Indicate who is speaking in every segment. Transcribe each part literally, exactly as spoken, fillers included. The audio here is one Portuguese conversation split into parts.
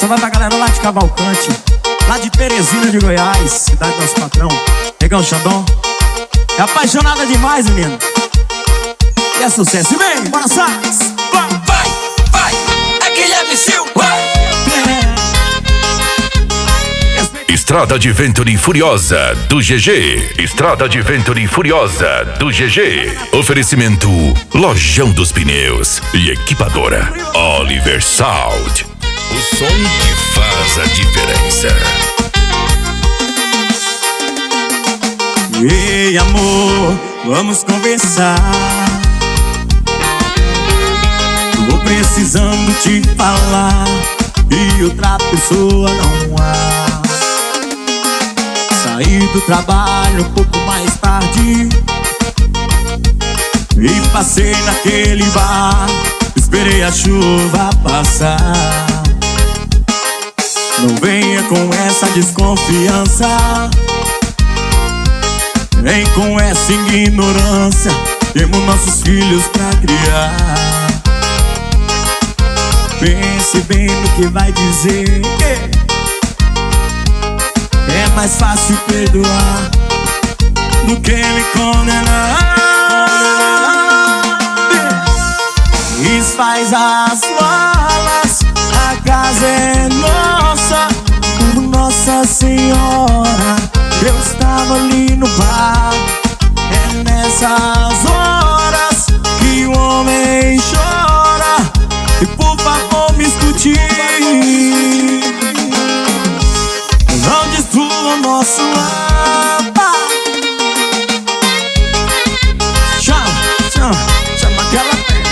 Speaker 1: Essa vai pra galera lá de Cavalcante, lá de Teresina de Goiás, cidade do nosso patrão, Negão Xandão. É apaixonada demais, menino. E é sucesso. E vem, bora, sax.
Speaker 2: Vai, vai, vai. É Guilherme Silva.
Speaker 3: Estrada de Venturi Furiosa do G G. Estrada de Venturi Furiosa do G G. Oferecimento Lojão dos Pneus e Equipadora Oliver Sound. O som que faz a diferença.
Speaker 1: Ei, amor, vamos conversar. Tô precisando te falar e outra pessoa não há. Saí do trabalho um pouco mais tarde e passei naquele bar. Esperei a chuva passar. Não venha com essa desconfiança, nem com essa ignorância. Temos nossos filhos pra criar. Pense bem no que vai dizer. É mais fácil perdoar do que me condenar. Desfaz as malas, a casa é nossa, por Nossa Senhora. Eu estava ali no bar. É nessas horas que o homem chora. E por favor me escute, não destrua o nosso lar. Chama, chama, chama aquela pena.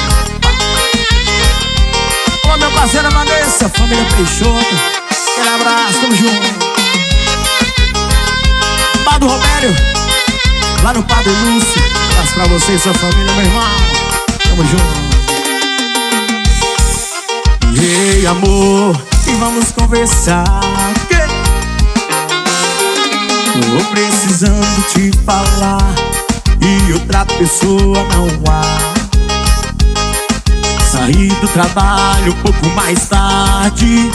Speaker 1: Ô, meu parceiro Vanessa, família Peixoto, aquele abraço, tamo junto. Padre Robério, lá no Padre Lúcio, abraço pra você e sua família, meu irmão, tamo junto. Ei, amor, e vamos conversar. Tô precisando te falar e outra pessoa não há. Saí do trabalho um pouco mais tarde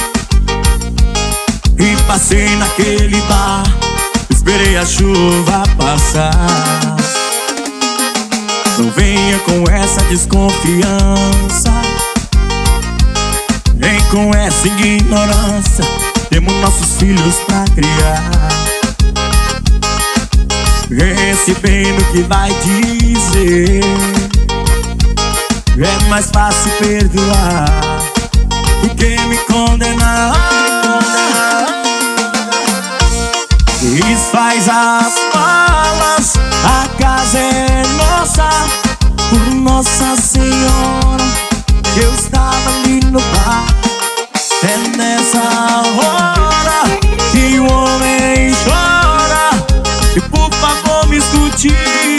Speaker 1: e passei naquele bar. Esperei a chuva passar. Não venha com essa desconfiança, nem com essa ignorância. Temos nossos filhos pra criar. Pense bem no que vai dizer. É mais fácil perdoar do que me condenar. Desfaz as malas, a casa é nossa, por Nossa Senhora. Eu estava ali no bar. É nessa hora que o homem chora. E por favor me escute,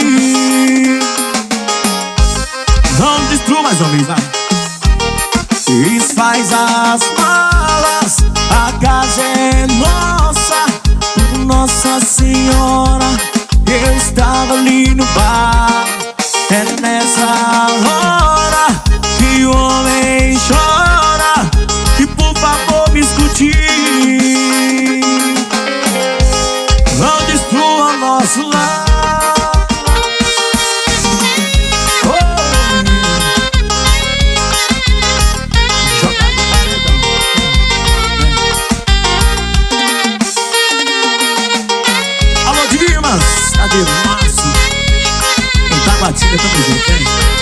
Speaker 1: não destrua mais uma vez, vai. Desfaz as malas, a casa é nossa, por Nossa Senhora. Eu estava ali no bar. É nessa hora que o homem chora. E por favor me escute, não destrua nosso lar. Alô, Dimas, cadê o Márcio? Em Taguatinga, tamo junto, hein?